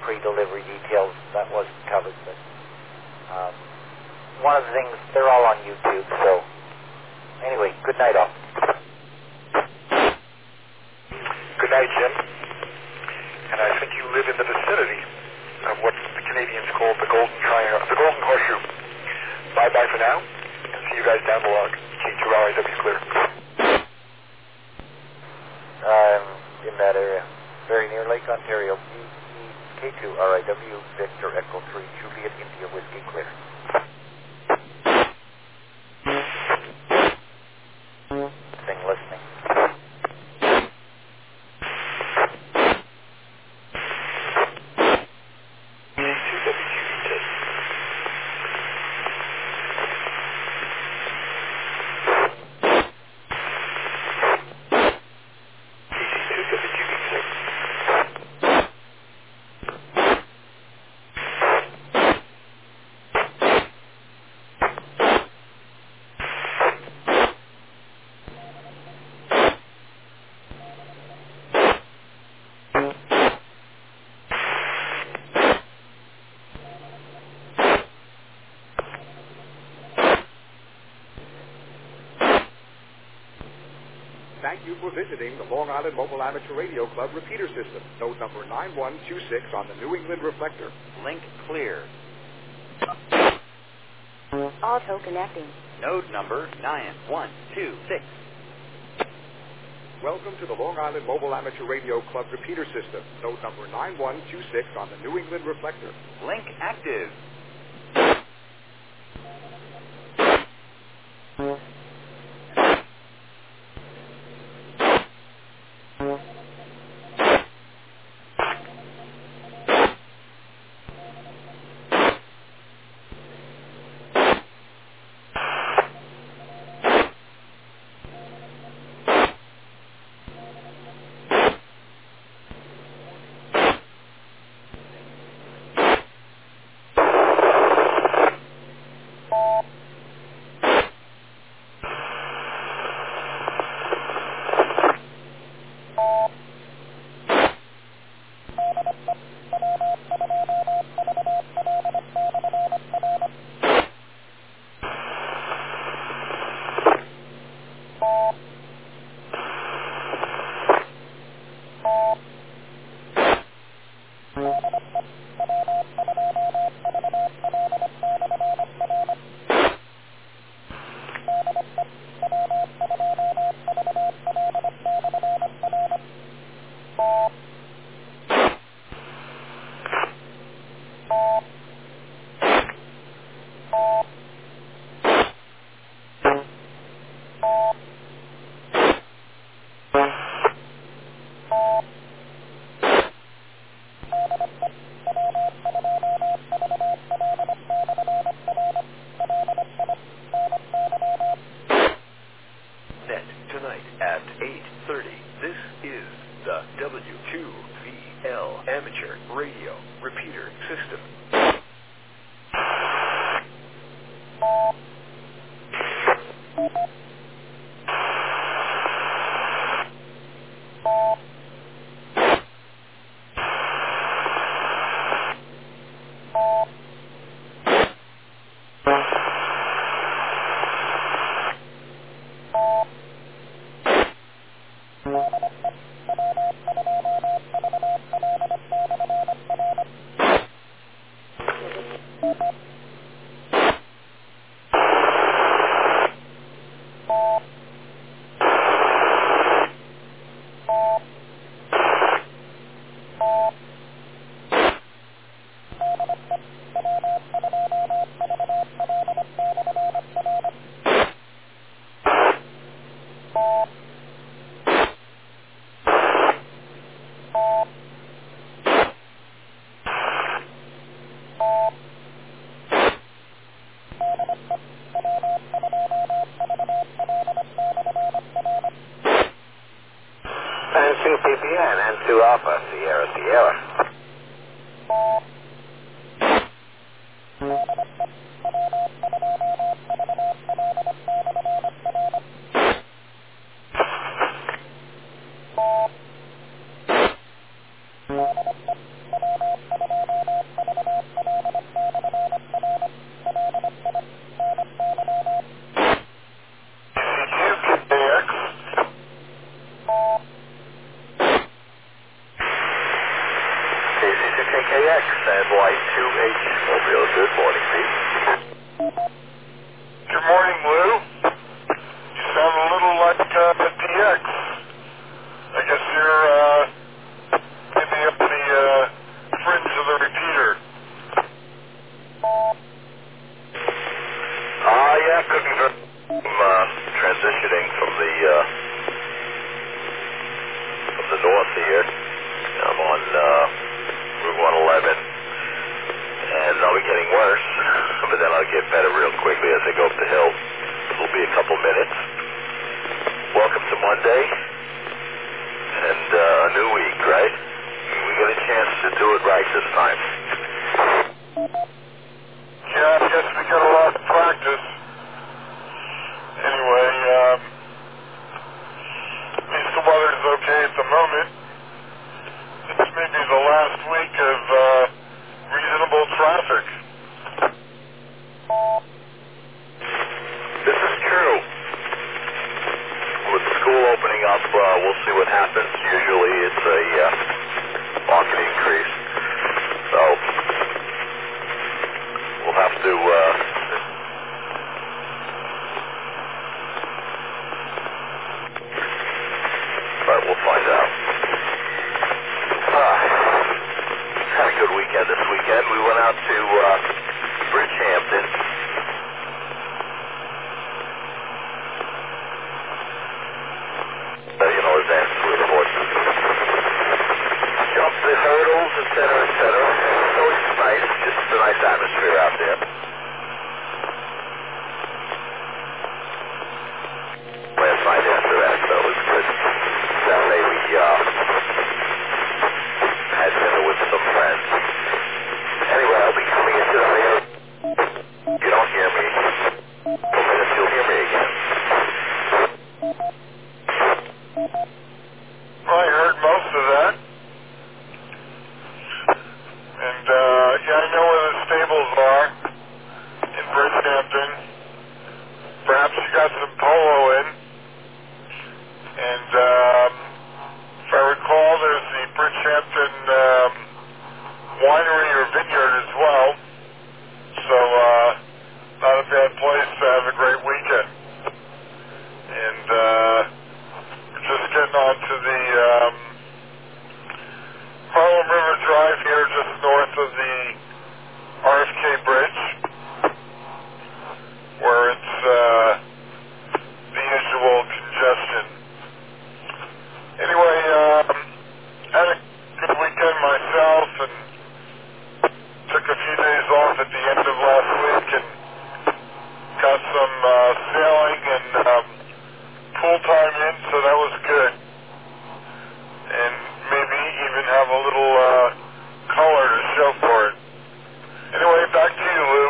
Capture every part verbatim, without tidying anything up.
pre-delivery details. That wasn't covered, but um, one of the things, they're all on YouTube, so anyway, good night all. Good night, Jim. And I think you live in the vicinity of what the Canadians call the Golden Triangle, the Golden Horseshoe. Bye-bye for now, and see you guys down the log. K two R I W clear. I'm in that area, very near Lake Ontario. K two R I W, Victor Echo three, Juliet India Whiskey clear. Thing listening. Thank you for visiting the Long Island Mobile Amateur Radio Club repeater system. Node number nine one two six on the New England reflector. Link clear. Auto connecting. Node number nine one two six. Welcome to the Long Island Mobile Amateur Radio Club repeater system. Node number nine one two six on the New England reflector. Link active. two P P N and two Alpha, Sierra Sierra. K C six eight K X and Y two H Mobile. Good morning, Pete. Good morning, Lou. You sound a little like uh, D X. I guess you're uh, maybe up the uh, fringe of the repeater. Ah, uh, yeah, couldn't go. I'm uh, transitioning from the uh, from the north here. I'm on uh, Route one eleven, and I'll be getting worse, but then I'll get better real quickly as I go up the hill. It'll be a couple minutes. Welcome to Monday, and uh, a new week, right? We get a chance to do it right this time. Yeah, I guess we got a lot of practice. Anyway, um, at least the weather's okay at the moment. It's maybe the last week of uh, reasonable traffic. This is true. With the school opening up, uh, we'll see what happens. Usually it's a uh, market increase. So we'll have to... Uh, but we'll find out. Uh, had a good weekend this weekend. We went out to uh, Bridgehampton. Uh, you know, advanced with the horses. Jumped the hurdles, et cetera, et cetera. So it's nice. Just a nice atmosphere out there. Last night after that, so it was good. Saturday we uh, had dinner with some friends. Anyway, I'll be coming into the area. You don't hear me. In a minute, you'll hear me again. Well, I heard most of that. And, uh, yeah, I know where the stables are in Bridgehampton. Perhaps you got some polo in. And, um, if I recall, there's the Bridgehampton um, winery or vineyard as well. So, uh, not a bad place to have a great weekend. And, uh, we're just getting on to the, um, Harlem River Drive here, just north of the R F K Bridge, where it's uh, the usual congestion. Anyway, um, had a good weekend myself and took a few days off at the end of last week and got some uh, sailing and um, pool time in, so that was good. And maybe even have a little uh, color to show for it. Anyway, back to you, Lou.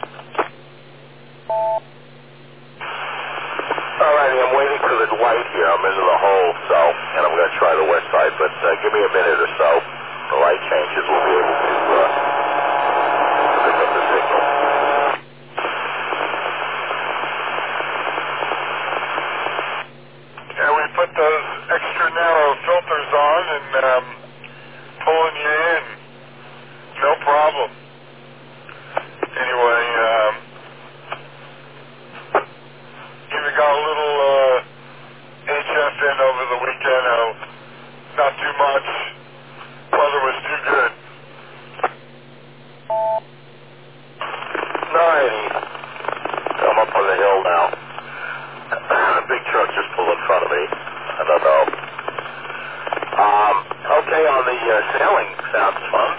Alrighty, I'm waiting for the light here. I'm into the hole, so, and I'm going to try the west side, but uh, give me a minute or so. The light changes, we'll be able to uh, pick up the signal. Yeah, we put those extra narrow filters on and um, pulling you in. No problem. Anyway, um, even got a little uh, H F in over the weekend. Oh, not too much. Weather was too good. Alrighty. I'm up on the hill now. A big truck just pulled in front of me. I don't know. Um, okay, on the uh, sailing, sounds fun.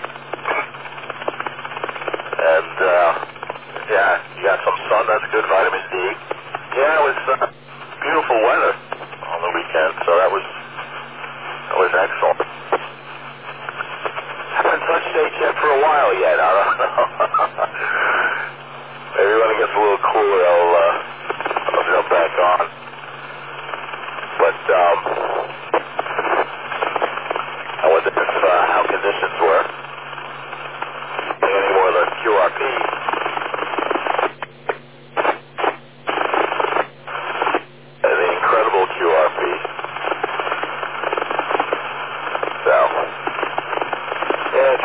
And, uh, yeah, you got some sun, that's good, vitamin D. Yeah, it was uh, beautiful weather on the weekend, so that was, that was excellent. Haven't touched H F for a while yet, I don't know. Maybe when it gets a little cooler, I'll, uh, I'll jump back on. But, um, I wonder if, uh, how conditions were. Any more of the Q R P. Uh, the incredible Q R P. So, yeah,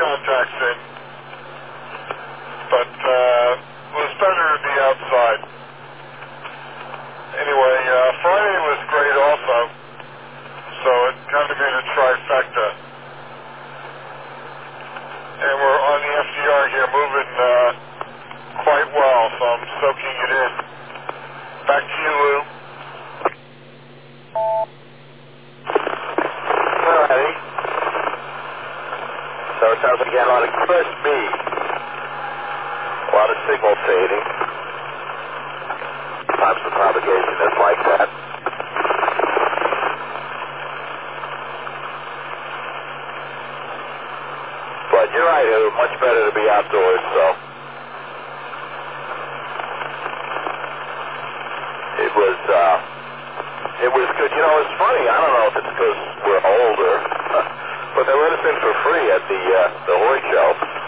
contacts in, but uh, it was better to be outside. Anyway, uh, Friday was great also, so it kind of made a trifecta. And we're on the F D R here, moving uh, quite well, so I'm soaking it in. Back to you, Lou. Alrighty. So it sounds like you had a lot of Q S B. A lot of signal fading. Sometimes the propagation is like that. But you're right, it was much better to be outdoors, so. It was, uh, it was good. You know, it's funny, I don't know if it's because we're older, but they let us in for free at the, uh, the Hoy show.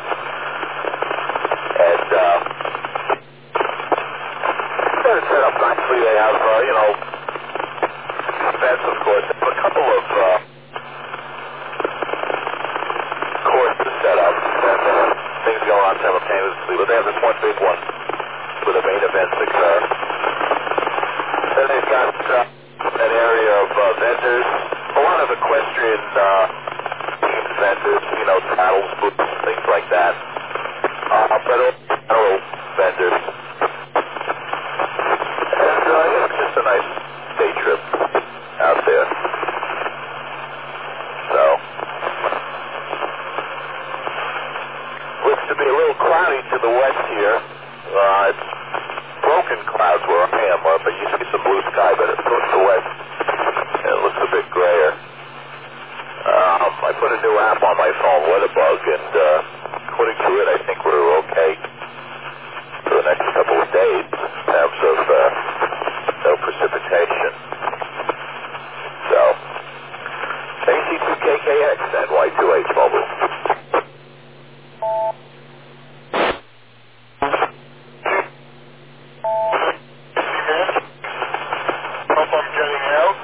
And, uh, they're set up nicely. They have, uh, you know, events, of course. They have a couple of, uh, courses set up, and uh, things going on simultaneously, but they have this one big one where the main events occur. Then they've got uh, an area of uh, vendors, a lot of equestrian uh, themed vendors, you know, saddles, boots, things like that. Uh, but general vendors. And uh, yeah, it's just a nice day trip out there. So, looks to be a little cloudy to the west here. Uh, it's broken clouds where I am, uh, but you see some blue sky, but it's towards the west. And it looks a bit grayer. Um, I put a new app on my phone, Weatherbug, and uh, according to it, I think we're okay for the next couple of days in terms of uh, no precipitation. So, A C two K K X and Y two H mobile. Hope I'm getting out.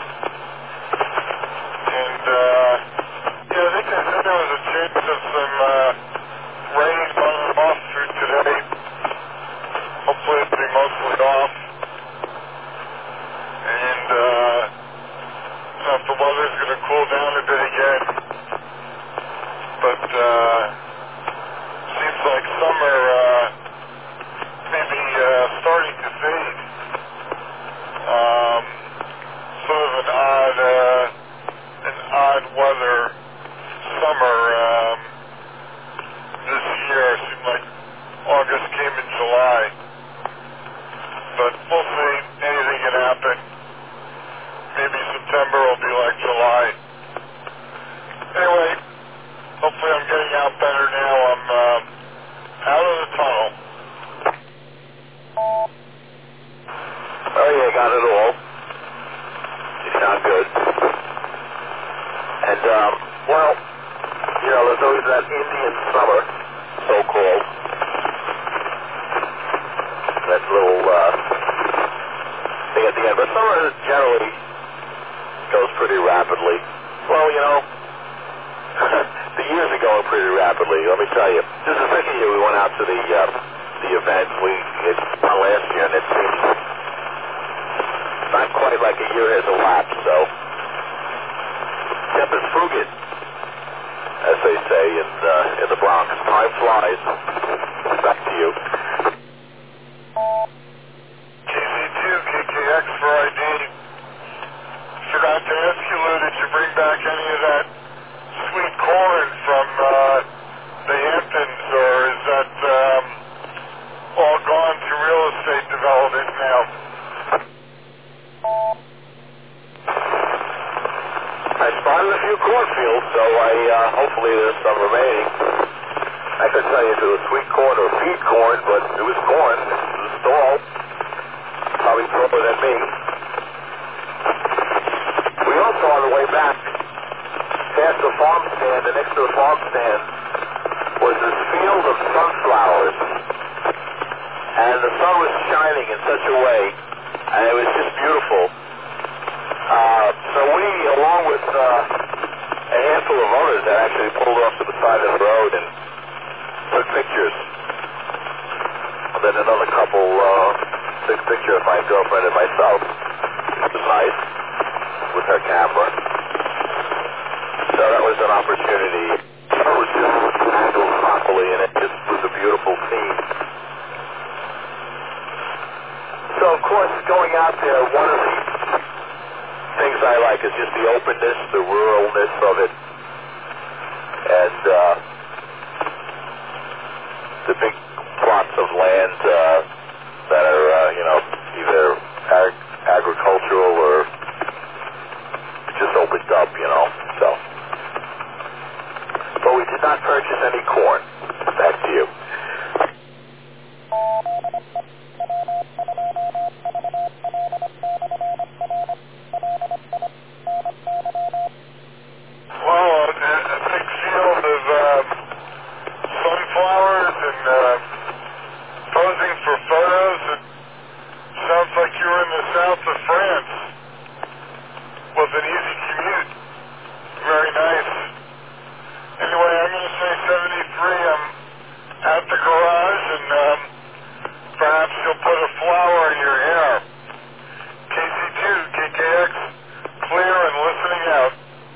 And, uh, yeah, I think they said there was a chance of some uh, rain on and off through today. Hopefully it'll be mostly off. And, uh, you know, if the weather's going to cool down a bit again. But, uh, seems like summer, uh, maybe, uh, starting to fade. Um, sort of an odd, uh, an odd weather summer, um, this year. It seemed like August came in July. But we'll see. Anything can happen. Maybe September will be like July. Anyway, hopefully I'm getting out better now. I'm, um, out of the tunnel. Oh yeah, got it all. You sound good. And, um, well, you know, there's always that Indian summer, so-called. That little, uh, thing at the end. But summer generally goes pretty rapidly. Well, you know, the years are going pretty rapidly, let me tell you. This is the second year we went out to the, uh, the event. We, it's done last year, and it seems not quite like a year has elapsed, so tempus fugit, as they say in uh, in the Bronx. Time flies. Back to you. K C two, K K X for I D. Forgot to ask you, Lou, did you bring back any of that sweet corn from uh, the Hamptons, or is that um, all gone to real estate development now? I spotted a few cornfields, so I uh, hopefully there's some remaining. I couldn't tell you if it was sweet corn or feed corn, but it was corn. It was stall. Probably taller than me. We also, on the way back, past the farm stand, and next to the farm stand was this field of sunflowers. And the sun was shining in such a way, and it was just beautiful. Uh, so we, along with uh, a handful of others, that actually pulled off to the side of the road and took pictures. And then another couple uh, took a picture of my girlfriend and myself. It was nice with her camera. So that was an opportunity. It was just handled properly, and it just was a beautiful scene. So, of course, going out there, one of the things I like is just the openness, the ruralness of it, and uh, the big plots of land uh, that are, uh, you know, either ag- agricultural or just opened up, you know, so. But we did not purchase any corn. Back to you. Well, a, a big field of uh, sunflowers and uh, posing for photos. It sounds like you were in the south of France. Was an easy commute. Very nice. Anyway, I'm going to say seventy-three. I'm at the garage, and um, perhaps you'll put a flower in your hair. K C two, K K X, clear and listening out.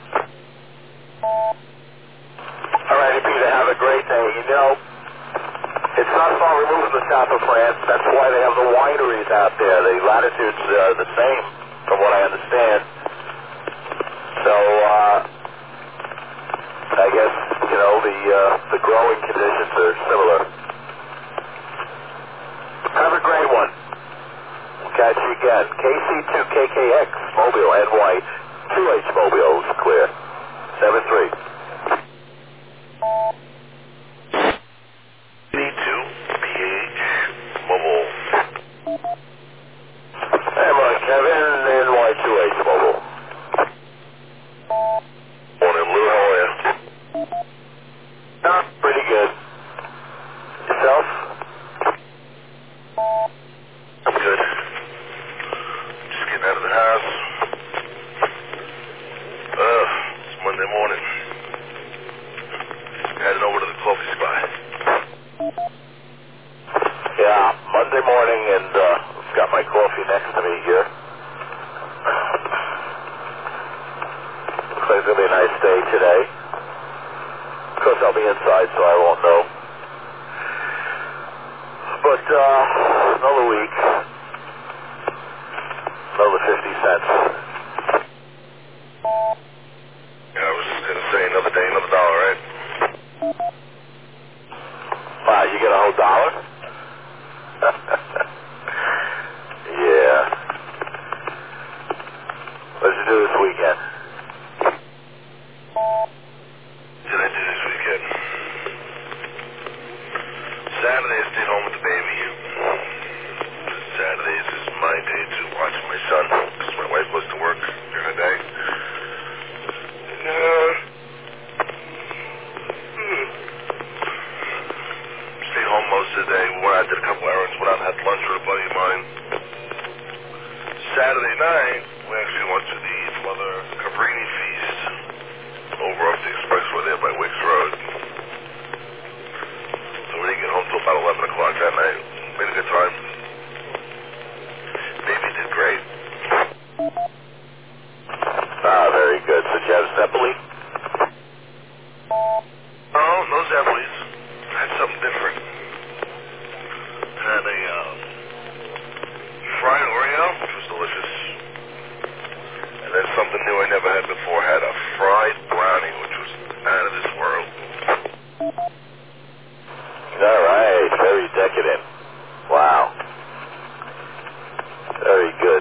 All right, Peter, have a great day. You know, it's not far removed from the south of France. That's why they have the wineries out there. The latitudes are the same, from what I understand. So, uh, I guess, you know, the uh, the growing conditions are similar. Have a great one. We'll catch you again. K C two K K X, Mobile, N Y, two H Mobile is clear. seven three. K C two P H Mobile. Hey, Mike, Kevin, N Y two H Mobile. Morning, Lou, how are you? Not pretty good. Yourself? I'm good. Just getting out of the house. Uh, it's Monday morning. Heading over to the coffee spot. Yeah, Monday morning, and uh, got my coffee next to me here. Looks like it's going to be a nice day today. Of course, I'll be inside, so I won't know. But, uh, another week. Another fifty cents. Yeah, I was just going to say another day, another dollar, right? Wow, you get a whole dollar? Yeah. What did you do this weekend? What did I do this weekend? Saturday I stayed home with the baby. Saturdays is my day to watch my son, because my wife goes to work during the day. And, uh, hmm. Stayed home most of the day. Went out, did a couple errands, went out and had lunch with a buddy of mine. Saturday night, we actually went to the Mother Cabrini Feast over off the expressway there by Wicks Road. So we didn't get home till about eleven o'clock that night. Made a good time. Baby did great. Ah, very good. So did you have Zeppeli? No, no Zeppelis. I had something different. Had a uh, fried Oreo, which was delicious. And then something new I never had before. Had a fried brownie, which was out of this world. All right, very decadent. Wow. Very good.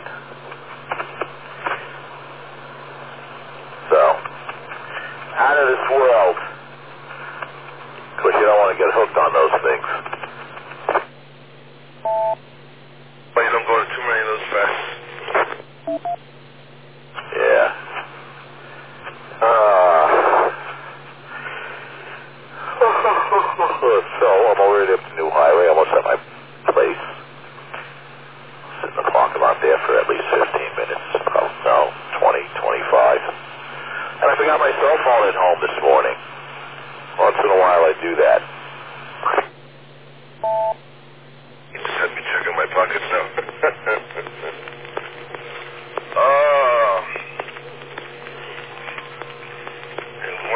So, out of this world. Of course, you don't want to get hooked on those things. But you don't go to too many of those fests. Yeah. Uh, so, I'm already up the new highway, almost at my place. Sit in the parking lot there for at least fifteen minutes. Oh, no, twenty, twenty-five. And I forgot my cell phone at home this morning.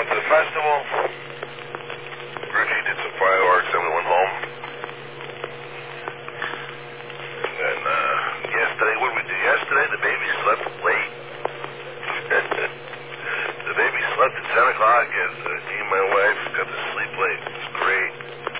to the festival. Richie did some fireworks, then we went home. And then, uh, yesterday, what did we do? Yesterday, the baby slept late. The baby slept at ten o'clock, and uh, me and my wife got to sleep late. It was great.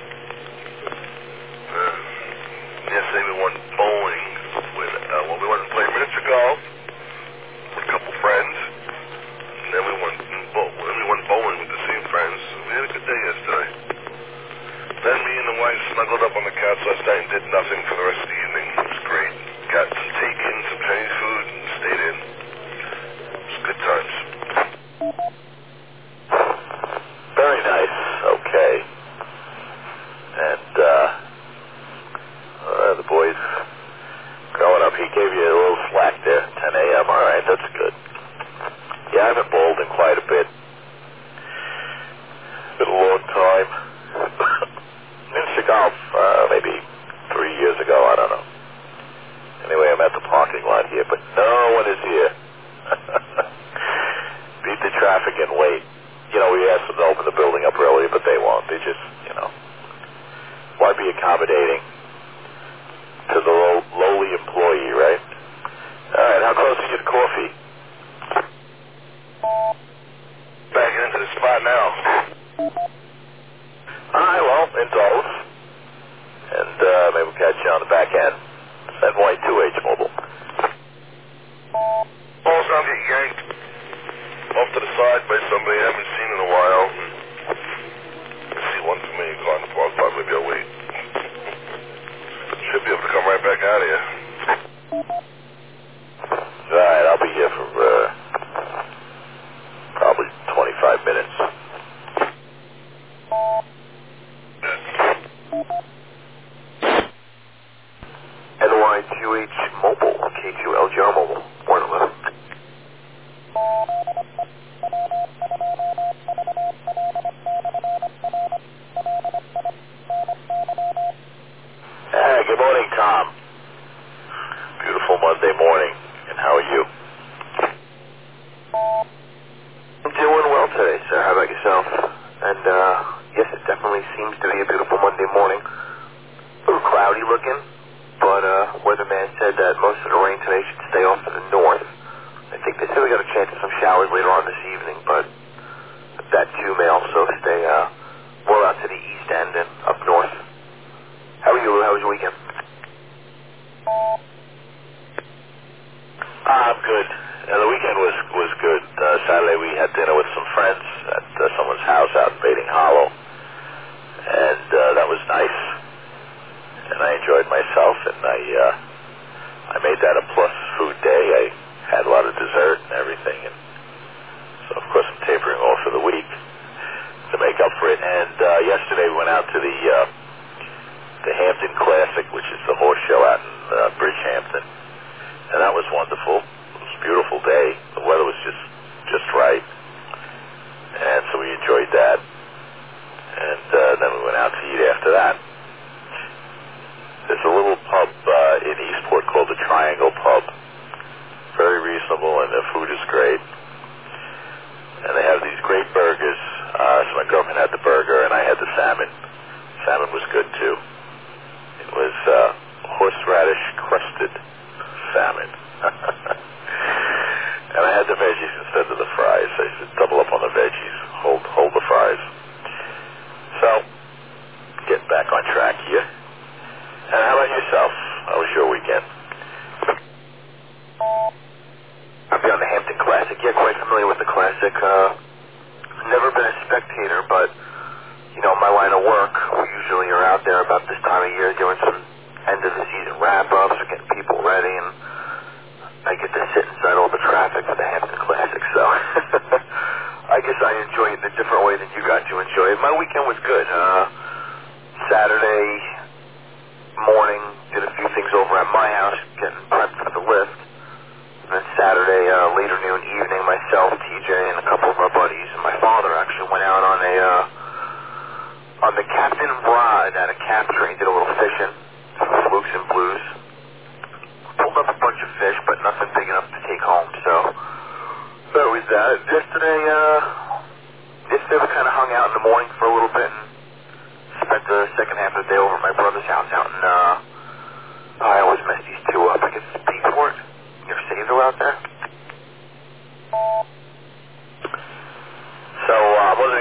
Uh, yesterday, we went bowling with, uh, well, we went to play miniature golf with a couple friends. And then we went, then we went bowling with the same friends. We had a good day yesterday. Then me and the wife snuggled up on the couch last night and did nothing for the rest of the evening. It was great. Got some take-in, some Chinese food, and stayed in. It was good times. Very nice. Okay. And, uh, uh, the boys growing up, he gave you a little slack there, ten a.m. All right, that's good. Yeah, I haven't bowled in quite a bit. Been a long time. Miniature golf, uh, maybe three years ago, I don't know. Anyway, I'm at the parking lot here, but no one is here. Beat the traffic and wait. You know, we asked them to open the building up earlier, but they won't. They just, you know, why be accommodating to the low, lowly employee, right? All right, how close are you to coffee? Backing into the spot now. All right, well, indulge. And uh, maybe we'll catch you on the back end. N Y two H Mobile. Ball's not getting yanked off to the side by somebody I haven't seen in a while. I see one too many car in the park, but maybe I'll wait. Should be able to come right back out of here. All right, I'll be here for uh, probably twenty-five minutes. N Y two H Mobile, K two L G R Mobile, one eleven. Hey, good morning, Tom. Beautiful Monday morning, and how are you? I'm doing well today, sir. How about yourself? And, uh, yes, it definitely seems to be a beautiful Monday morning. A little cloudy looking, but, uh, weatherman said that most of the rain today should stay off to the north. I think they said we got a chance of some showers later on this evening, but that too may also stay, uh, more out to the east end and up north. How are you, Lou? How was your weekend? Uh, I'm good. Uh, the weekend was was good. Uh, Saturday we had dinner with some friends at uh, someone's house out in Bating Hollow, and uh, that was nice. And I enjoyed myself, and I uh, I made that a plus food day. I had a lot of dessert and everything, and so of course I'm tapering off for the week to make up for it. And uh, yesterday we went out to the uh, the Hampton Classic, which is the horse show out in uh, Bridgehampton, and that was wonderful. It was a beautiful day. The weather was just just right, and so we enjoyed that. And uh, then we went out to eat after that. There's a little pub uh, in Eastport called the Triangle Pub. Very reasonable, and the food is great. And they have these great burgers. Uh, so my girlfriend had the burger, and I had the salmon. Salmon was good too. It was uh, horseradish crusted salmon. And I had the veggies instead of the fries. I said double up on the veggies, hold hold the fries. So, getting back on track here. And how about yourself? How was your weekend? I've been on the Hampton Classic. Yeah, quite familiar with the Classic. Uh, never been a spectator, but you know, my line of work, we usually are out there about this time of year doing some end of the season wrap-ups or getting people ready, and I get to sit inside all the traffic for the Hampton Classic, so I guess I enjoy it in a different way than you got to enjoy it. My weekend was good. Uh, Saturday morning, did a few things over at my house, getting prepped for the lift. And then Saturday, uh, later noon, evening, myself, T J, and a couple of our buddies, and my father actually went out on a, uh, on the Captain Rod at a capture. He did a little fishing, some flukes and blues. Pulled up a bunch of fish, but nothing big enough to take home, so that was that. Yesterday, uh, this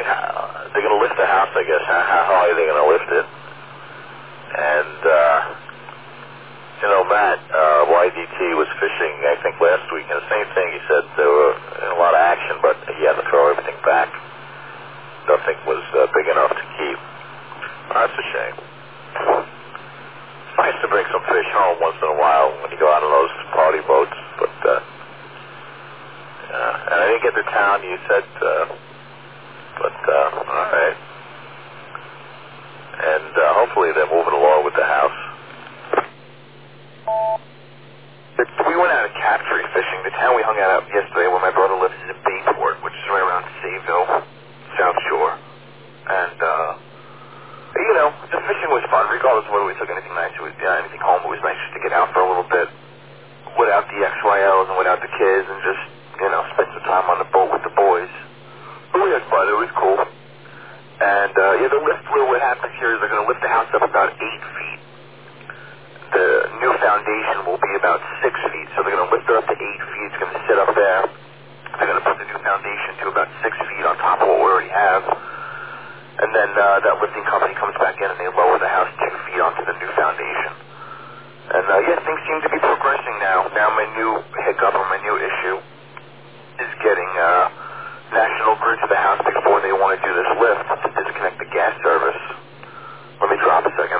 how, they're going to lift the house, I guess. How, how high are they going to lift it? And, uh, you know, Matt, uh, Y D T was fishing, I think, last week, and the same thing. He said there were a lot of action, but he had to throw everything back. Nothing was uh, big enough to keep. Oh, that's a shame. It's nice to bring some fish home once in a while when you go out on those party boats, but, uh, uh, and I didn't get to town, you said, uh, but, uh, all right. And uh, hopefully they're moving along with the house. We went out of capture fishing. The town we hung out at yesterday where my brother lives is in Bayport, which is right around Sayville, South Shore. And, uh, you know, the fishing was fun, regardless of whether we took anything nice, it was, yeah, anything home. It was nice just to get out for a little bit without the X Y Ls and without the kids and just, you know, spend some time on the boat with the boys. But we had fun. It was cool. And, uh, yeah, the lift, what happens here is they're going to lift the house up about eight feet. The new foundation will be about six feet, so they're going to lift it up to eight feet. It's going to sit up there. They're going to put the new foundation to about six feet on top of what we already have. And then uh, that lifting company comes back in and they lower the house two feet onto the new foundation. And, uh, yeah, things seem to be progressing now. Now my new hiccup or my new issue is getting uh, National Grid to the house before they want to do this lift to disconnect the gas service. Let me drop a second.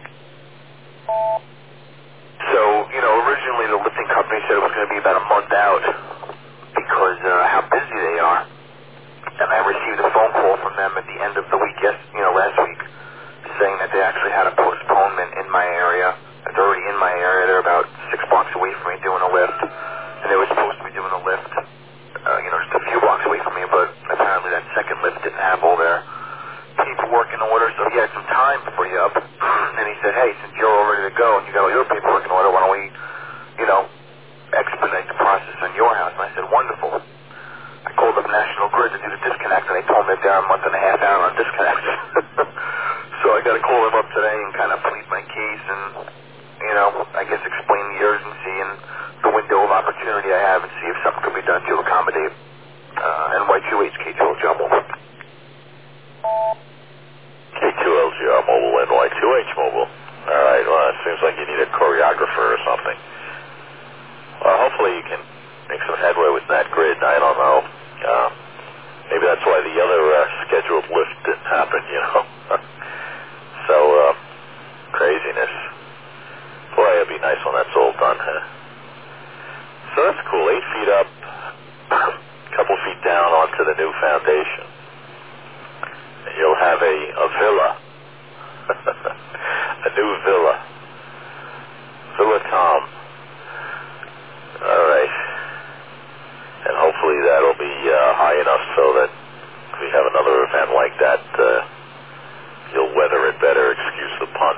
So, you know, originally the lifting company said it was going to be about a month out because uh, how busy they are. And I received a phone call from them at the end of the week, yes, you know, last week, saying that they actually had a postponement in my area. They're already in my area. They're about six blocks away from me doing a lift. And they were supposed to be doing a lift, uh, you know, just a few blocks away from me, but apparently that second lift didn't have all their paperwork in order, so he had some time to free up. And he said, hey, since you're all ready to go and you got all your paperwork in order, why don't we, you know, expedite the process on your house? And I said, wonderful. I called up National Grid to do the disconnect, and they told me they're a month and a half out on disconnect. So I got to call them up today and kind of plead my case and, you know, I guess explain the urgency and the window of opportunity I have and see if something could be done to accommodate uh, N Y two H K two L G R Mobile. K two L G R Mobile, N Y two H Mobile. All right, well, it seems like you need a choreographer or something. Well, hopefully you can make some headway with that grid. I don't know. Uh, maybe that's why the other uh, scheduled lift didn't happen, you know. So, uh, craziness. Boy, it'd be nice when that's all done, huh? So that's cool. Eight feet up, a couple feet down onto the new foundation. And you'll have a, a villa. A new villa. Villa Tom. All right. And hopefully that'll be uh, high enough so that if we have another event like that, uh, you'll weather it better. Excuse the pun.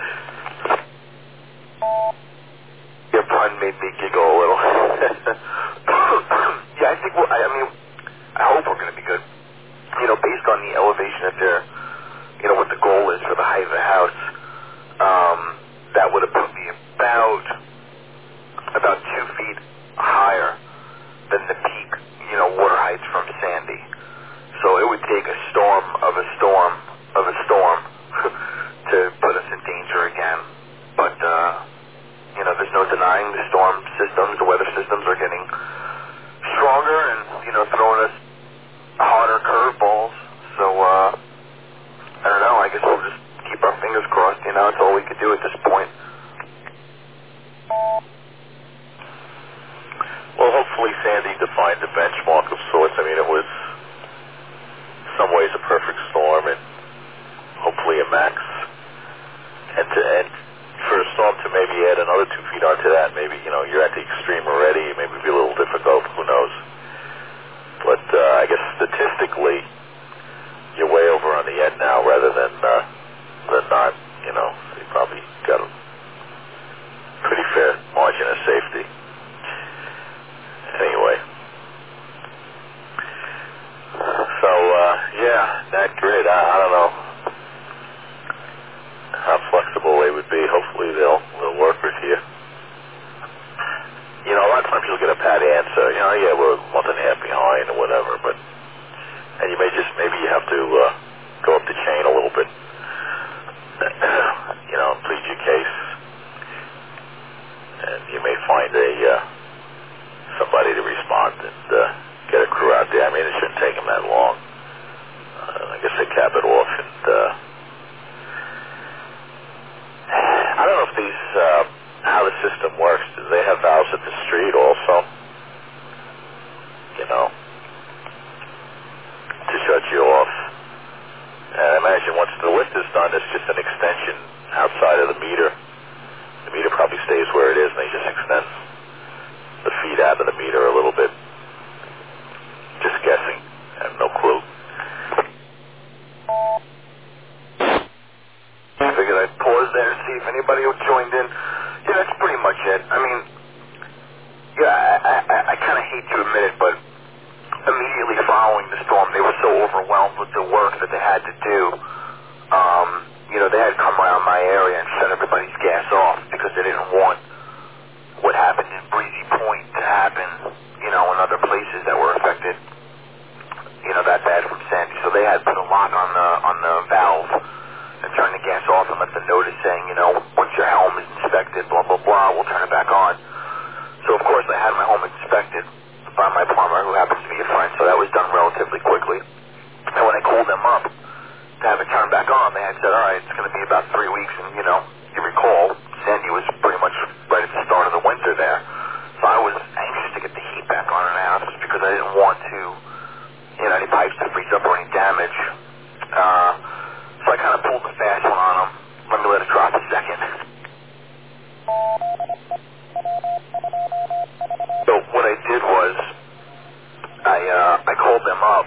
Your pun made me giggle a little. Yeah, I think we'll, I, I mean, I hope we're going to be good. You know, based on the elevation that they're, you know, what the goal is for the height of the house, um, that would have put me about, about two feet higher than the peak, you know, water heights from Sandy. So it would take a storm of a storm of a storm to put us in danger again. But, uh, you know, there's no denying the storm systems, the weather systems are getting stronger and, you know, throwing us harder curveballs. So, uh, I don't know, I guess we'll just keep our fingers crossed, you know, it's all we could do at this point. Well, hopefully Sandy defined a benchmark of sorts. I mean, it was in some ways a perfect storm and hopefully a max. And to and for a storm to maybe add another two feet onto that, maybe, you know, you're at the extreme already, it may be a little difficult, who knows. But uh, I guess statistically, you're way over on the end now rather than, uh, than not, you know. You probably got a pretty fair margin of safety. Anyway. So, uh, yeah, that grid, I, I don't know how flexible they would be. Hopefully they'll, they'll work with you. You know, a lot of times you'll get a pat answer, you know, yeah, we're a month and a half behind or whatever, but and you may just, maybe you have to uh, go up the chain a little bit, you know, plead your case, and you may find a uh, somebody to respond and uh, get a crew out there. I mean, it shouldn't take them that long. Uh, I guess they cap it off, and uh, I don't know if these, uh, how the system works. Do they have valves at the street also? You know, to shut you off. And I imagine once the lift is done, it's just an extension outside of the meter. The meter probably stays where it is, and they just extend the feed out of the meter a little bit. Just guessing. I have no clue. I figured I'd pause there and see if anybody who joined in. Yeah, that's pretty much it. I mean, yeah, I, I, I kind of hate to admit it, but immediately following the storm, they were so overwhelmed with the work that they had to do. Um, you know, they had come around my area and shut everybody's gas off because they didn't want what happened in Breezy Point to happen, you know, in other places that were affected, you know, that bad from Sandy. So they had put a lock on the on the valve and turn the gas off and left a notice saying, you know, once your home is inspected, blah, blah, blah, we'll turn it back on. So, of course, I had my home inspected by my plumber, who happens to be a friend, so that was done relatively quickly. And when I called them up to have it turned back on, they had said, all right, it's going to be about three weeks, and, you know, you recall, Sandy was pretty much right at the start of the winter there. So I was anxious to get the heat back on in the house because I didn't want to, you know, any pipes to freeze up or any damage. Uh, so I kind of pulled the fast one on them. Let me let it drop a second. So what I did was, I uh, I called them up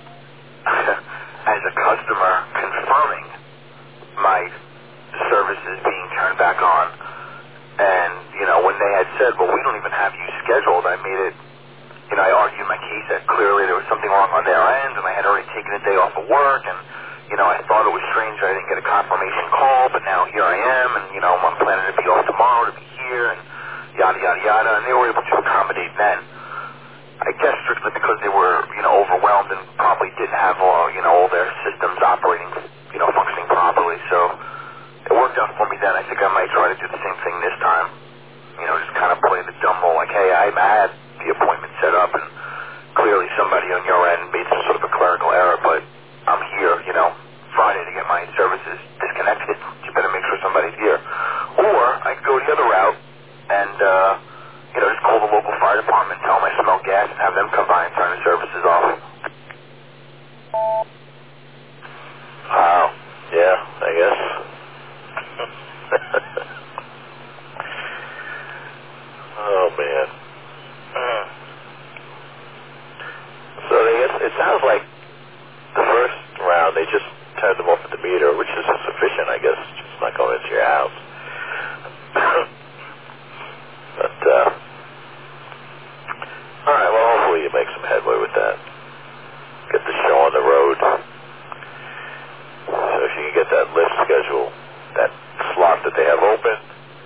as a customer confirming my services being turned back on. And, you know, when they had said, well, we don't even have you scheduled, I made it, you know, I argued my case that clearly there was something wrong on their end, and I had already taken a day off of work, and, you know, I thought it was strange I didn't get a confirmation call, but now here I am, and, you know, I'm planning to be off tomorrow to be here, and yada, yada, yada, and they were able to accommodate then. I guess strictly because they were, you know, overwhelmed and probably didn't have all, you know, all their systems operating, you know, functioning properly, so it worked out for me then. I think I might try to do the same thing this time. You know, just kind of play the dumb role, like, hey, I, I had the appointment set up, and clearly somebody on your end made some sort of a clerical error, but I'm here, you know, Friday to get my services disconnected. You better make sure somebody's here. Or I could go the other route and, uh, you know, just call the local fire department, tell them I smell gas, and have them come by and turn the services off. Wow. Yeah, I guess. Oh, man. Mm. So I guess it sounds like the first round they just turned them off at the meter, which is sufficient, I guess. It's just not going into your house. But, uh, all right, well, hopefully you make some headway with that. Get the show on the road. So if you can get that lift schedule, that slot that they have open,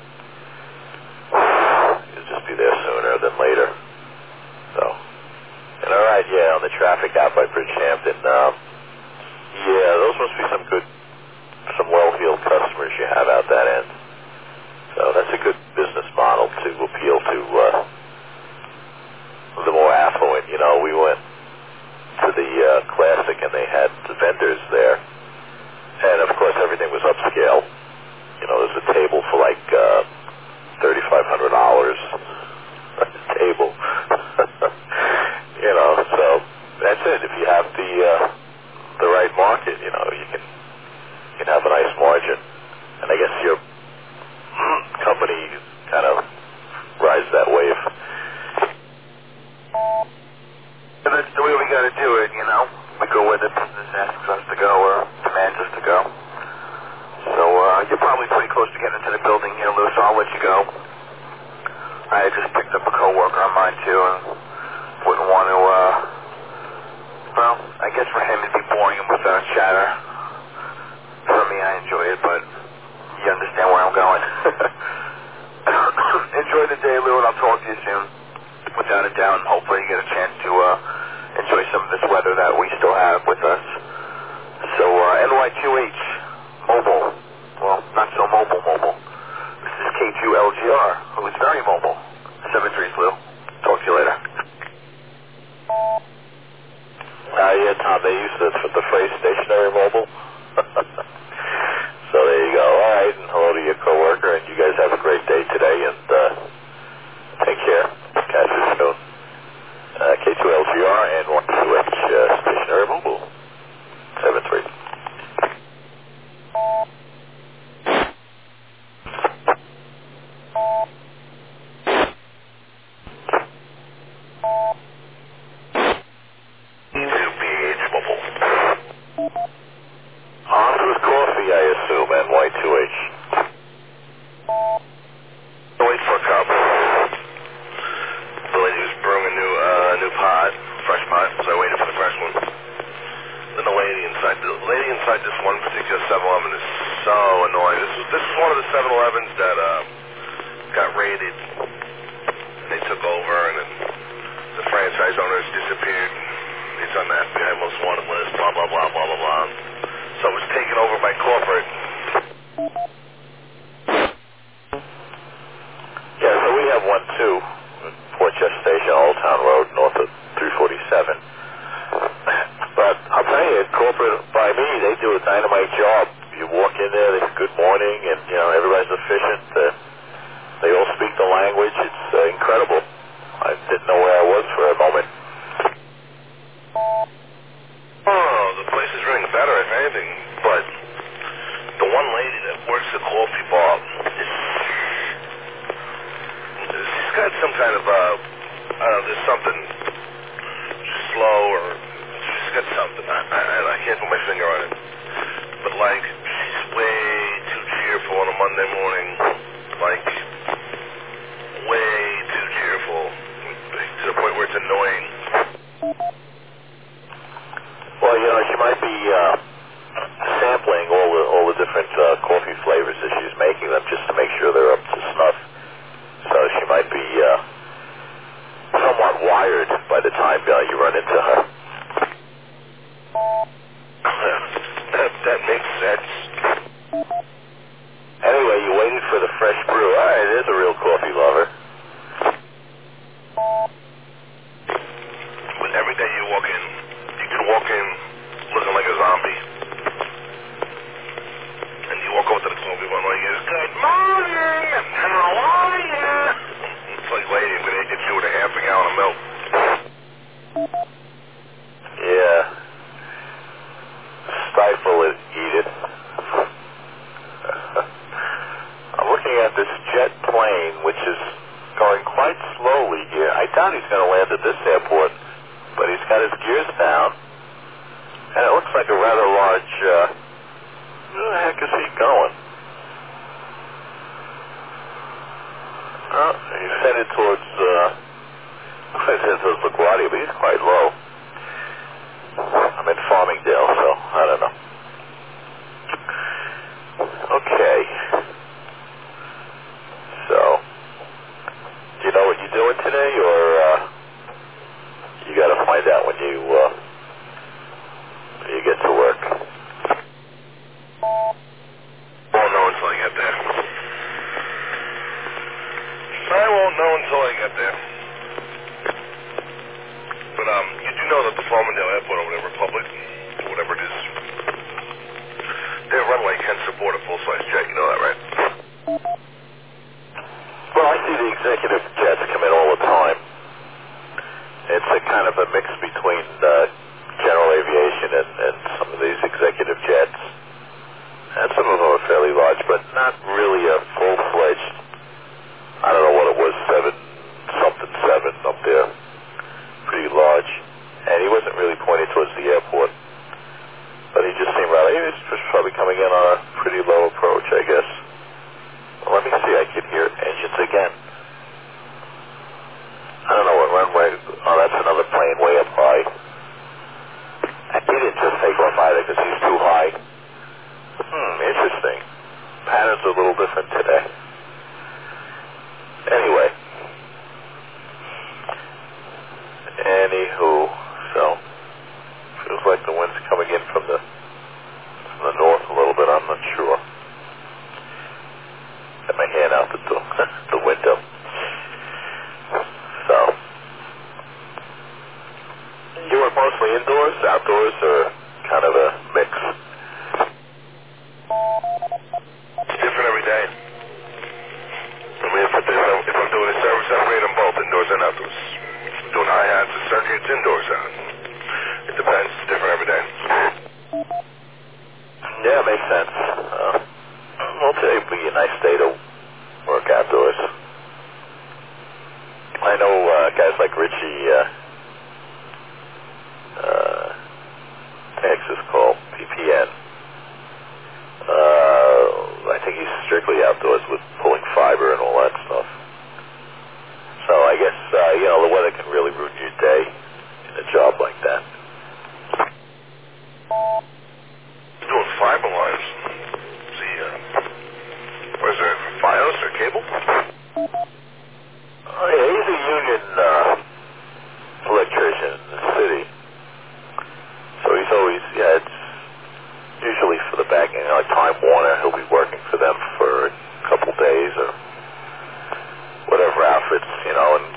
you'll just be there sooner than later. So, and all right, yeah, on the traffic out by Bridgehampton, um, yeah, those must be some good, some well-heeled customers you have out that end. So that's a good business model to appeal to uh, the more affluent. You know, we went to the uh, Classic and they had the vendors there. And, of course, everything was upscale. You know, there's a table for like uh, thirty-five hundred dollars a table. You know, so that's it. If you have the uh, the right market, you know, you can, you can have a nice margin. And I guess your company kind of rides that wave. And that's the way we got to do it, you know. We go where the business asks us to go or demands us to go. So uh, you're probably pretty close to getting into the building here, Lou, so I'll let you go. I just picked up a coworker of mine, too, and wouldn't want to, uh, well, I guess for him it'd be boring with uh, chatter. For me, I enjoy it, but you understand where I'm going. Enjoy the day, Lou, and I'll talk to you soon. Without a doubt, and hopefully you get a chance to uh, enjoy some of this weather that we still have with us. So uh, N Y Q H, mobile. Well, not so mobile mobile. This is K two L G R, who is very mobile. seven three Lou. Talk to you later. Uh, yeah, Tom, they use the, the phrase stationary mobile. So there you go. All right, and hello to your coworker, and you guys have a great day today, and uh, take care. Catch you soon. Uh, K two L G R and one Q H uh, stationary mobile. seven three. On with coffee, I assume, N Y two H. Wait for a cup. The lady was brewing a new, uh, new pot, fresh pot, so I waited for the fresh one. Then the lady inside, the lady inside this one particular seven eleven is so annoying. This was, this is one of the seven elevens that, uh, got raided. They took over, and then the franchise owners disappeared. He's on the F B I most wanted list, blah, blah, blah, blah, blah, blah. So it was taken over by corporate. Yeah, so we have one too, Port Chester Station, Old Town Road, north of three forty-seven. But I'll tell you, corporate, by me, they do a dynamite job. You walk in there, they say good morning, and, you know, everybody's efficient. Uh, they all speak the language. It's uh, incredible. I didn't know where I was for a moment. Oh, the place is running better, if anything, but the one lady that works the coffee bar, is, she's got some kind of, uh, I don't know, there's something slow, or she's got something, I, I, I can't put my finger on it, but like, she's way too cheerful on a Monday morning, like, way too cheerful, to the point where it's annoying. Well, you know, she might be uh, sampling all the all the different uh, coffee flavors as she's making them, just to make sure they're up to snuff. So she might be uh, somewhat wired by the time uh, you run into her. that, that makes sense. Anyway, you waited for the fresh brew. All right, there's a real coffee lover. But every day you walk in, you can walk in looking like a zombie. And you walk over to the coffee bar and you go, good morning, how are you? It's like, lady, I'm going to hit you with a half a gallon of milk. Yeah. Stifle it, eat it. I'm looking at this jet plane, which is going quite slowly here. I doubt he's going to land at this airport, but he's got his gears down. And it looks like a rather large, uh, where the heck is he going? Oh, he's headed towards, uh, looks like he's headed towards LaGuardia, but he's quite low. I'm in Farmingdale, so I don't know. Okay. So, do you know what you're doing today, or, uh, you gotta find out when you, uh, when you get to work? Won't know until I get there. I won't know until I get there. But, um, you do know that the Farmingdale Airport or whatever, Republic, whatever it is, their runway can support a full-size jet, you know that, right? Well, I see the executive jets come in all the time. It's a kind of a mix between uh, general aviation and, and some of these executive jets. And some of them are fairly large, but not really a full-fledged, I don't know what it was, seven, something seven up there. Pretty large. And he wasn't really pointing towards the airport. But he just seemed rather, he was just probably coming in on a pretty low approach, I guess. Well, let me see, I can hear engines again. I don't know what runway, oh, that's another plane way up high. And he didn't just take off either because he's too high. Hmm, interesting. Pattern's a little different today. Anyway. Anywho, so... sense. Uh, well, today would be a nice day to work outdoors. I know uh, guys like Richie, uh, uh, Texas called P P N. Uh, I think he's strictly outdoors with pulling fiber and all that stuff. So I guess, uh, you know, the weather can really ruin your day in a job like that. Doing fiber lines. See, uh, what is there, Fios or cable? Oh, yeah, he's a union uh, electrician in the city. So he's always, yeah, it's usually for the back end, like Time Warner, he'll be working for them for a couple days or whatever outfits, you know, and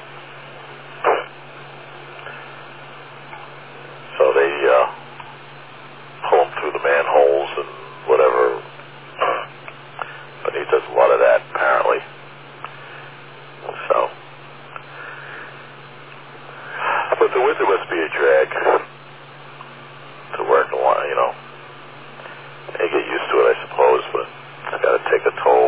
so they uh, pull him through the manholes and whatever. But he does a lot of that, apparently. So, but the winter must be a drag to work a lot, you know. They get used to it, I suppose, but it's got to take a toll.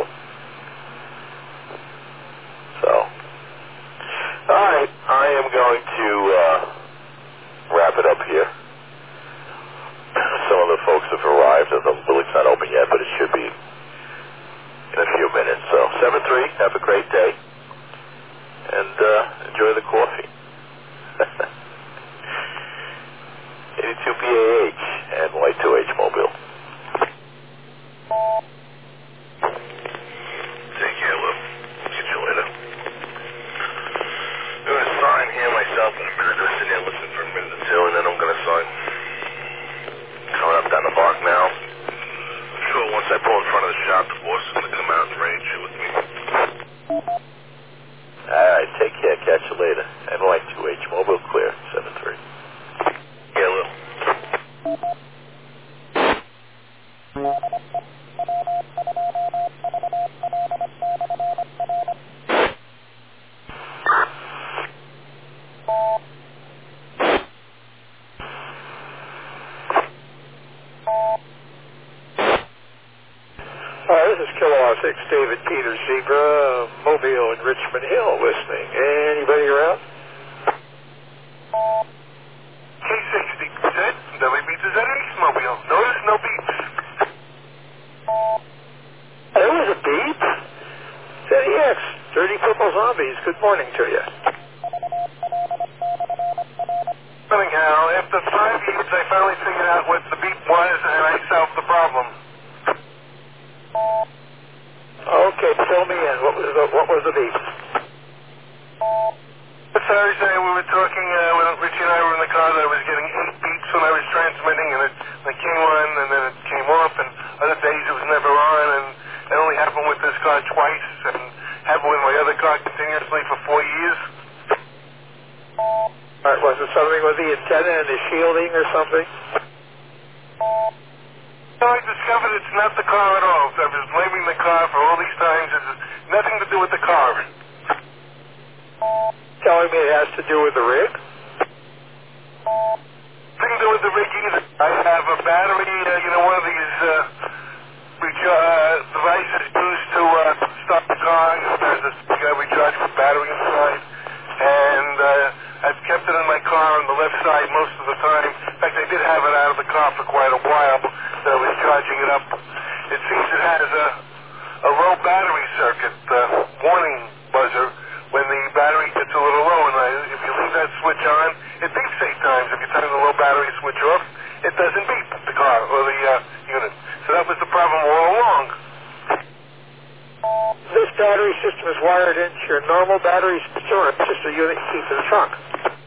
So, all right, I am going to uh, wrap it up here. Some of the folks have arrived. The building's not open yet, but it should be in a few minutes. So, seven three, have a great day, and uh, enjoy the coffee. eighty-two P A H and Y two H Mobile. Take care, Lou. Get you later. I'm going to sign here myself in a minute. I'll sit there and listen for a minute or two, and then I'm going to sign. Coming up down the block now. I'm sure once I pull in front of the shop, the boss is going to come out and rage you with me. All right, take care. Catch you later. N Y two H Mobile clear, seven three. Yeah, Lou. Hi, this is Kilo six, David Peter Zebra, Mobile and Richmond Hill listening. Anybody around? K sixty, Z, W beats Z X Mobile. Notice no beeps. There was a beep. Z X, Dirty Purple Zombies, good morning to you. Anyhow, after five years, I finally figured out what the beep was, and I solved the problem. Okay, fill me in. What was the, what was the beep? Thursday, we were talking, uh, when Richie and I were in the car, that I was getting eight beeps when I was transmitting, and it, it came on, and then it came off, and other days it was never on, and it only happened with this car twice, and happened with my other car continuously for four years. All right, was it something with the antenna and the shielding or something? So I discovered it's not the car at all. So I was blaming the car for all these times. It has nothing to do with the car. Telling me it has to do with the rig? Nothing to do with the rig either. I have a battery, uh, you know, one of these uh, recha- uh, devices used to uh, start the car. There's this guy rechargeable battery inside. And uh, I've kept it in my car on the left side most of the time. In fact, I did have it out of the car for quite a while that I was charging it up. It seems it has a, a low battery circuit uh, warning buzzer when the battery gets a little low. And I, if you leave that switch on, it beeps eight times. If you turn the low battery switch off, it doesn't beep, the car or the uh, unit. So that was the problem all along. This battery system is wired into your normal battery system, or it's just a unit you keep in the trunk?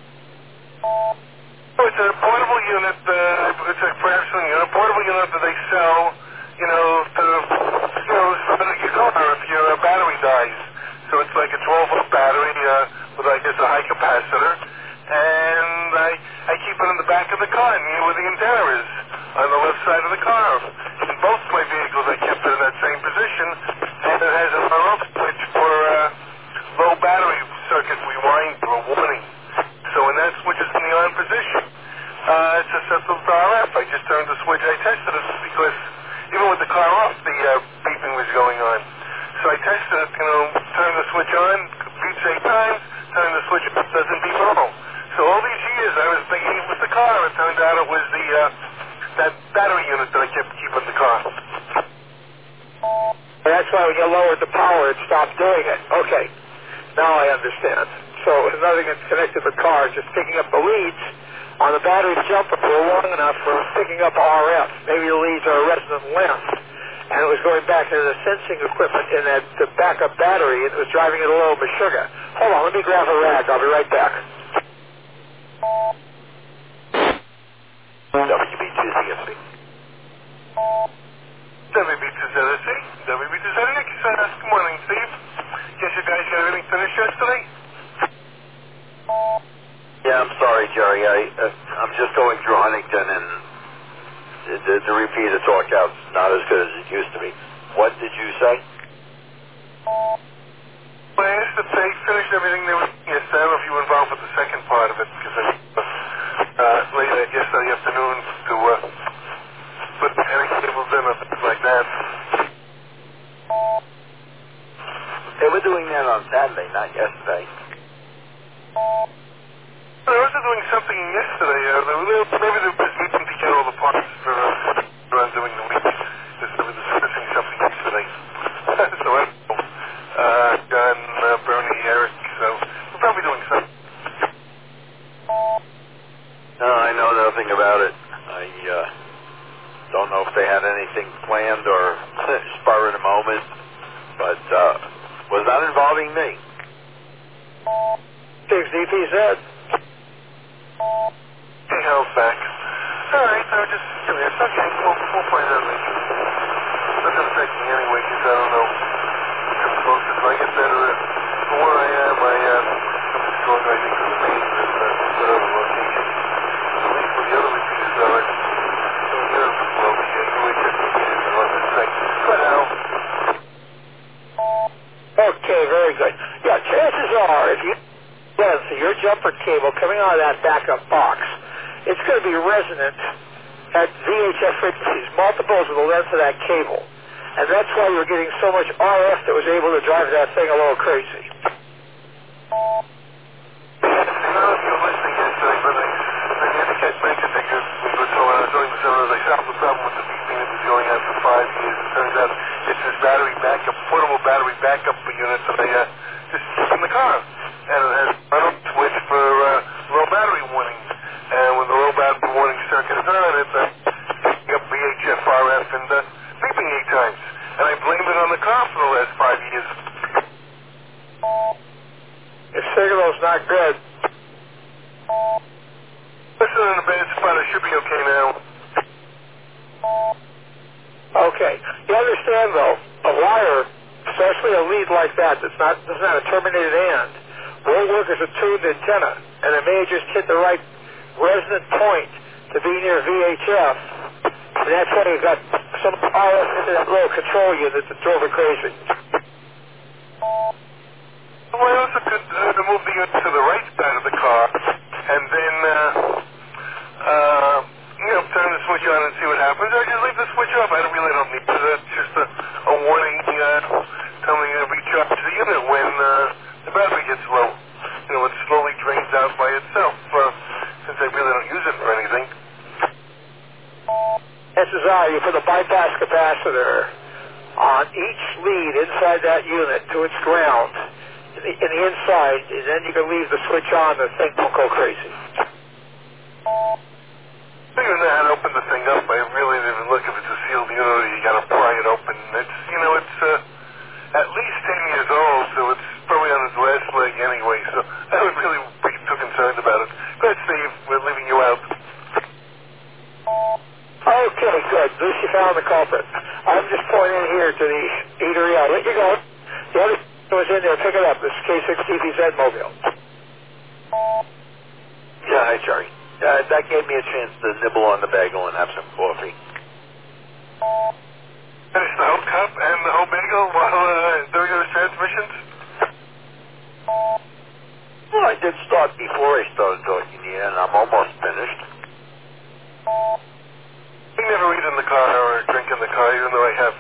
Oh, it's a portable unit. Uh, it's a perhaps you know, a portable unit that they sell, you know, to you know, for your car if your uh, battery dies. So it's like a twelve volt battery uh, with, I guess, a high capacitor, and I I keep it in the back of the car near where the antenna is on the left side of the car. In both my vehicles, I kept it in that same position, and it has an on-off switch for uh, low battery circuit rewind or warning. So when that switch is in the on position, uh, it's a set of R F. I just turned the switch. I tested it because even with the car car off, the uh, beeping was going on. So I tested it, you know, turn the switch on, beeps eight times, turn the switch off, doesn't beep at all. So all these years I was thinking it was the car. It turned out it was the uh, that battery unit that I kept keeping the car. That's why when you lowered the power, it stopped doing it. Okay, now I understand. So it's nothing that's connected to the car, just picking up the leads on the battery jumper for long enough for picking up R F. Maybe the leads are a resonant length, and it was going back to the sensing equipment in that the backup battery, and it was driving it a little bit sugar. Hold on, let me grab a rag. I'll be right back. W B two Z S C. W B two Z S C. W B two Z S C. Good morning, Steve. Guess you guys got everything finished yesterday? Yeah, I'm sorry, Jerry. I, uh, I'm just going through Huntington, and the, the, the repeater talk out's not as good as it used to be. What did you say? Well, I asked if they finished everything they were doing yesterday. I don't know if you were involved with the second part of it, because I uh, later yesterday afternoon to uh, put any cables in or things like that. They were doing that on Saturday, not yesterday. They were also doing something yesterday. Uh, they were, maybe they were meeting to get all the parts for uh, around doing the week. They were discussing something yesterday. So I don't know. Uh, John, uh, Bernie, Eric, so we're probably doing something. No, I know nothing about it. I uh, don't know if they had anything planned or spur of the moment, but uh, was not involving me. six D P Z. Hey, hell's back. All right, so just give me a second. We'll, we'll find out later. It doesn't affect me anyway, because I don't know how close it is. I get better at from where I am. I, uh, I'm just going, I think, to the main and uh, whatever location. At least where the other repeaters are. So here, well, the U H F repeaters are on this site. But now. Okay, very good. Yeah, chances are, if you length of your jumper cable coming out of that backup box, it's going to be resonant at V H F frequencies, multiples of the length of that cable. And that's why you're getting so much R F that was able to drive that thing a little crazy. I don't know if you were listening yesterday, but I, I think I mentioned that you were told when I was doing the seminars, I solved the problem with the beeping that was going on for five years. It turns out it's this battery backup, portable battery backup unit that I uh, just keep in the car. And it has a switch for uh, low battery warning. And when the low battery warning circuit is on, it's uh, picking up V H F R F and uh, beeping eight times. And I blamed it on the car for the last five years. Your signal's not good. Listen, in a bad spot. I should be okay now. Okay. You understand, though, a wire, especially a lead like that that's not, doesn't have a terminated end, will work as a tuned antenna, and it may just hit the right resonant point to be near V H F, and that's why you've got some R F into that little control unit that drove it crazy. Well, I also could uh, move the unit to the right side of the car, and then, uh, uh, you know, turn the switch on and see what happens, or just leave the switch off. I don't really don't need to. That's just a, a warning uh, telling me to recharge the unit when uh, the battery gets low. You know, it slowly drains out by itself, uh, since I really don't use it for anything. Chances are you put a bypass capacitor on each lead inside that unit to its ground, in the, in the inside, and then you can leave the switch on, the thing won't go crazy. I don't even know how to open the thing up. I really didn't look if it's a sealed unit or you gotta pry it open. It's, you know, it's uh, at least ten years old, so it's probably on its last leg anyway, so I would really be too concerned about it. Go ahead, Steve. We're leaving you out. Okay, good. At least you found the culprit. I'm just pointing here to the eatery. I'll let you go. The other was in there. Pick it up. This is K six D P Z Mobile. Yeah, hi, Jerry. Uh, that gave me a chance to nibble on the bagel and have some coffee. Finish the whole cup and the whole bagel while uh, doing those transmissions? Well, I did start before I started talking to you, and I'm almost finished. We never eat in the car or drink in the car, even though I have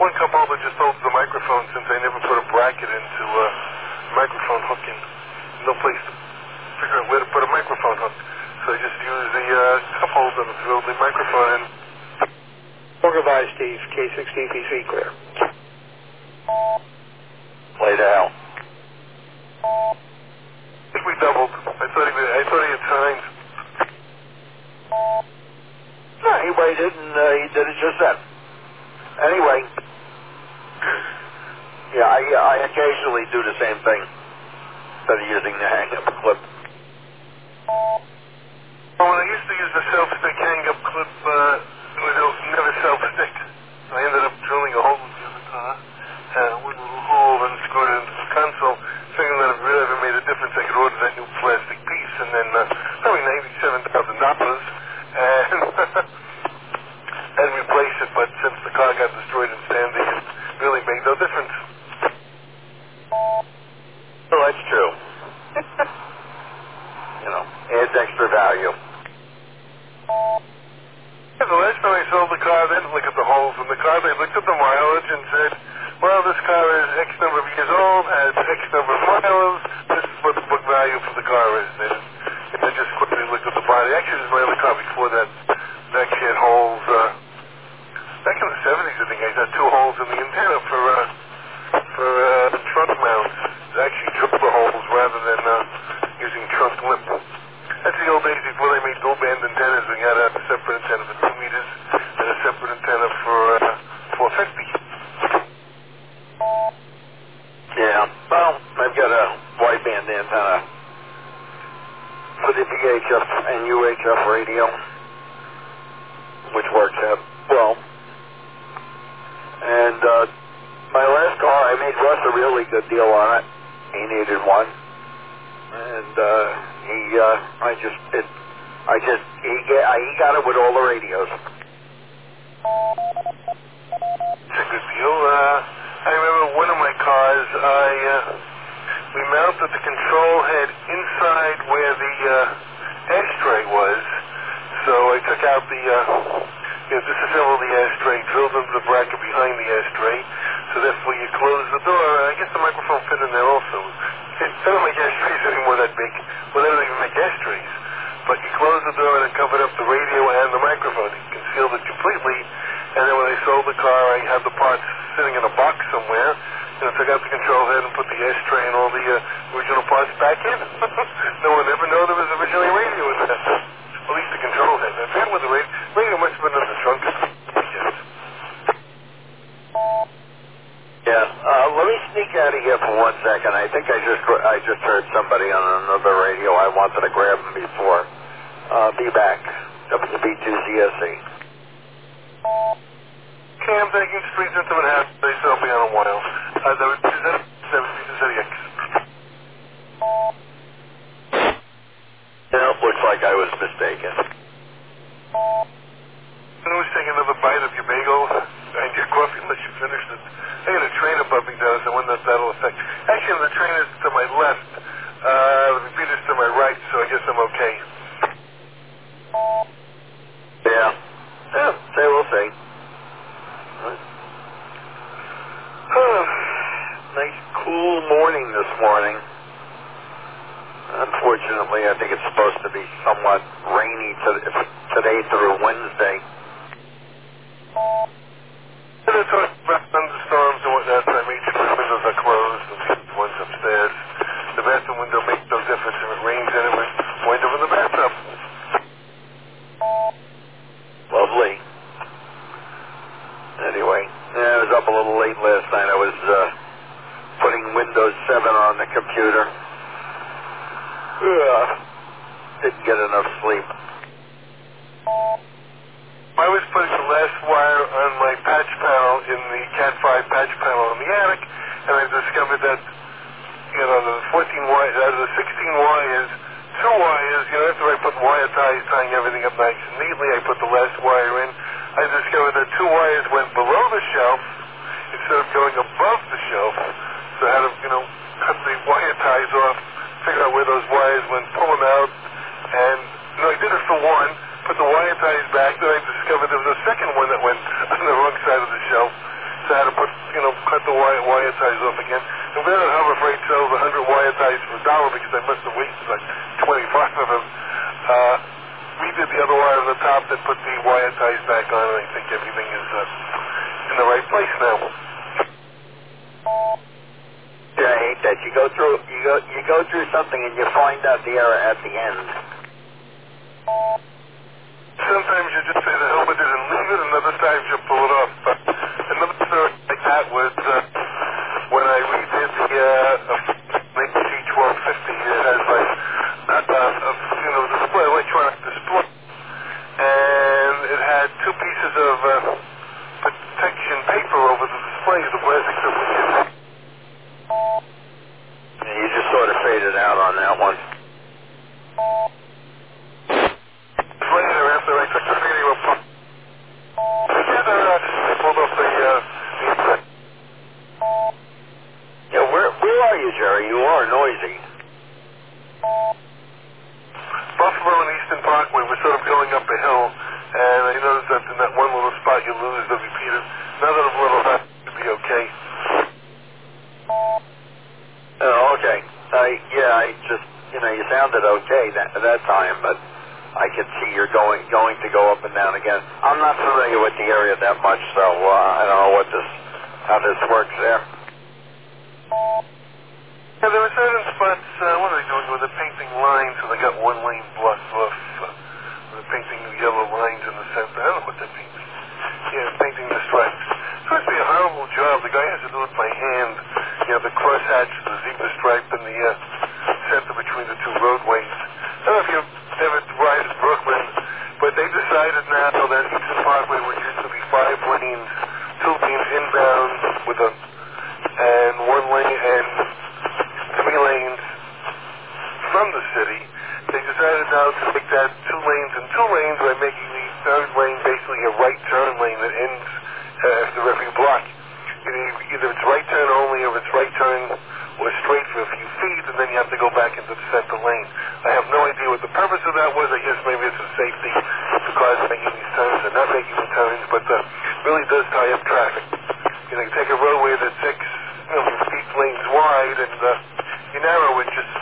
one cup holder just holds the microphone since I never put a bracket into a microphone hook in. No place to figure out where to put a microphone hook. So I just use the uh, cup holder to throw the microphone in. Goodbye, Steve. K six D P C clear. Play to hell. I think we doubled. I thought he, I thought he had signed. No, he waited and uh, he did it just then. Anyway, yeah, I, I occasionally do the same thing instead of using the hang-up clip. Well, when I used to use the self-stick hang-up clip, uh, it was never self-stick. I ended up drilling a hole in the other car, uh, one little hole, and screwed it into the console, thinking that if it really ever made a difference, I could order that new plastic piece, and then uh, probably ninety-seven thousand dollars, and, and replace it. But since the car got destroyed in Sandy, it really made no difference. Well, that's true. You know, adds extra value. Yeah, the last time I sold the car, they didn't look at the holes in the car. They looked at the mileage and said, well, this car is X number of years old, has X number of miles, this is what the book value for the car is. They, they just quickly looked at the body. Actually, there's my other car before that. It actually had holes. Uh, back in the seventies, I think, I had two holes in the antenna for uh, for uh, trunk mounts. It actually drilled the holes rather than uh, using trunk lip. That's the old days before they made dual band antennas. We had a separate antenna for two meters and a separate antenna for uh, four fifty. Yeah, well, I've got a wideband antenna for the V H F and U H F radio, which works out well. And uh, my last car, I made Russ a really good deal on it. He needed one. And uh, he, uh, I just, it, I just, he, get, he got it with all the radios. It's a good deal. Uh, I remember one of my cars, I, uh, we mounted the control head inside where the uh, ashtray was. So I took out the, uh, you know, disassembled the ashtray, drilled into the bracket behind the ashtray. So therefore you close the door. I guess the microphone fit in there also. They don't make ashtrays anymore that big. Well, they don't even make ashtrays. But you close the door and it covered up the radio and the microphone. You concealed it completely. And then when I sold the car, I had the parts sitting in a box somewhere. And I took out the control head and put the ashtray and all the uh, original parts back in. No one ever knew there was originally a radio in there. At least the control head. I forget where the radio, radio must have been in the trunk. Yes. Yeah, uh, let me sneak out of here for one second. I think I just I just heard somebody on another radio. I wanted to grab them before. Uh, be back. W B two C S E. Okay, I'm taking streets into Manhattan. They still be on a while. Uh, there was seventy to seventy-X. Yeah, looks like I was mistaken. I was taking another bite of your bagel and your coffee unless you finished it. I got a trainer bumping down, so I wonder if that'll affect. Actually, the trainer's to my left. Uh, the repeater's to my right, so I guess I'm okay. Yeah. Yeah, say we'll see. Nice cool morning this morning. Unfortunately, I think it's supposed to be somewhat rainy to- today through Wednesday. And I talked about thunderstorms and whatnot, so I made sure the windows are closed and the ones upstairs. The bathroom window makes no difference if it rains in it, we wind up in the bathtub. Lovely. Anyway, yeah, I was up a little late last night. I was uh, putting Windows seven on the computer. Ugh. Didn't get enough sleep. I was putting the last wire on my patch panel in the Cat five patch panel in the attic, and I discovered that, you know, the fourteen wires, out of the sixteen wires, two wires, you know, after I put wire ties tying everything up nice and neatly, I put the last wire in. I discovered that two wires went below the shelf instead of going above the shelf. So I had to, you know, cut the wire ties off, figure out where those wires went, pull them out, and, you know, I did it for one, put the wire ties back, then I discovered there was a second one that went on the wrong side of the shelf, so I had to wire ties off again. And we had Harbor Freight sells one hundred wire ties for a dollar because I must have wasted like twenty-five of them. Uh, we did the other wire on the top that put the wire ties back on, and I think everything is uh, in the right place now. Yeah, I hate that. You go through, you go, you go through something and you find out the error at the end. Sometimes you just say the hell with it and leave it, and other times you pull it off. But another story like that was uh, when I redid the uh, C twelve fifty. It has like uh, uh, you know display, electronic display, and it had two pieces of uh, protection paper over the display, the plastic that we used. Yeah, you just sort of faded out on that one. Later, after I took the video apart, together, uh, I pulled off the, uh, the Yeah, where where are you, Jerry? You are noisy. Buffalo and Eastern Parkway were sort of going up a hill, and I noticed that in that one little spot you lose the repeater. Now that I'm a little hot, it'll be okay. Oh, okay. I yeah, I just you know you sounded okay that that time, but I could see you're going going to go up and down again. I'm not familiar with the area that much, so uh, I don't know what this how this works there. Yeah, there were certain spots, uh, what are they doing with the painting lines, so they got one lane blocked off. Uh, they're painting yellow lines in the center. I don't know what that means. Yeah, painting the stripes. It's supposed to be a horrible job. The guy has to do it by hand. You know, the crosshatch, the zebra stripe, and the uh, center between the two roadways. I don't know if you've ever ride in Brooklyn, but they decided now that Eastern Parkway, which used to be five lanes, two lanes inbound with a, and one lane and three lanes from the city, they decided now to make that two lanes and two lanes by making the third lane basically a right turn lane that ends uh, after every block. Either it's right turn only or it's right turn or straight for a few feet, and then you have to go back into the center lane. I have no idea what the purpose of that was. I guess maybe it's a safety for cars making these turns and not making the turns, but uh, really does tie up traffic. You know, you take a roadway that's six, you know, feet lanes wide, and uh, you narrow it just